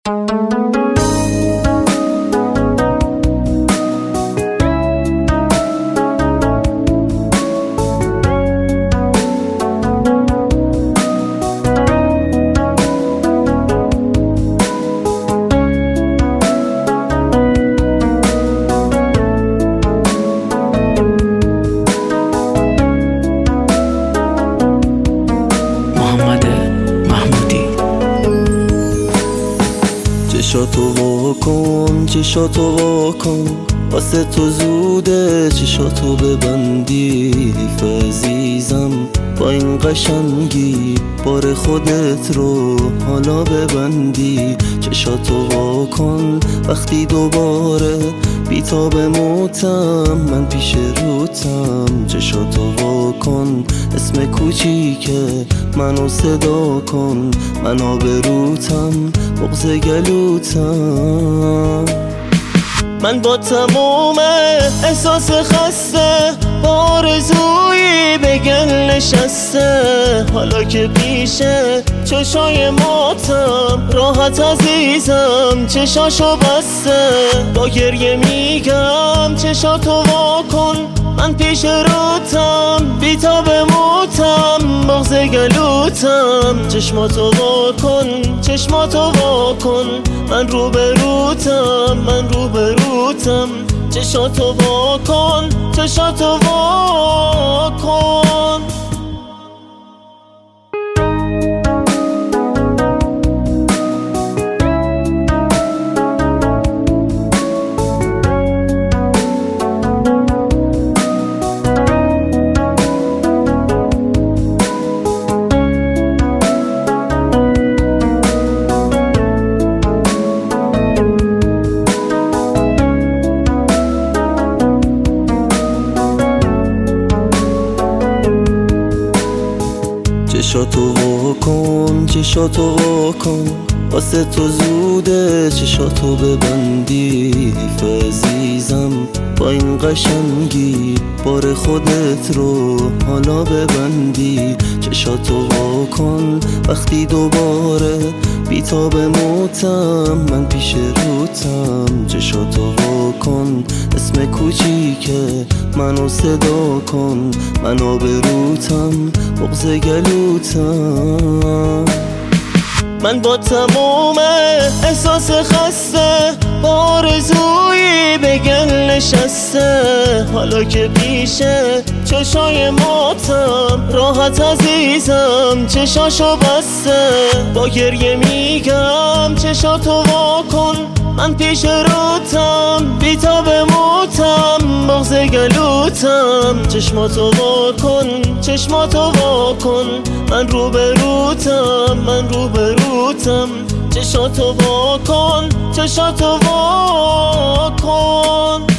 چشاتو واکن، چشاتو واکن، واسه تو زوده چشاتو ببندی. حیف عزیزم با این قشنگی بار خودت رو حالا ببندی. چشاتو واکن وقتی دوباره بیتاب موتم من پیش روتم. چشاتو واکن اسم کوچیکه منو صدا کن، من آبروتم بغض گلوتم. من با تموم احساس خسته با آرزویی به گل نشسته. حالا که پیشه چشای ماتم راحت عزیزم چشاشو بسته. با گریه میگم چشاتو واکن، من پیش روتم بیتاب موتم بغض گلوتم. چشماتو واکن، چشماتو واکن، من روبروتم، من روبروتم. چشاتو واکن، چشاتو واکن. چشاتو واکن، چشاتو واکن، واسه تو زوده چشاتو ببندی. حیف عزیزم با این قشنگی بار خودت رو حالا ببندی. چشاتو واکن وقتی دوباره بیتاب موتم من پیش روتم. چشاتو واکن اسم کوچیکه منو صدا کن، من آبروتم بغض گلوتم. من با تموم احساس خسته با آرزویی به گل نشسته. حالا که پیشه چشای ماتم راحت عزیزم چشاشو بسته. با گریه میگم چشاتو واکن، من پیش روتم بیتاب موتم بغض گلوتم. چشماتو واکن، چشماتو واکن، من روبروتم، من روبروتم. چشاتو واکن، چشاتو واکن.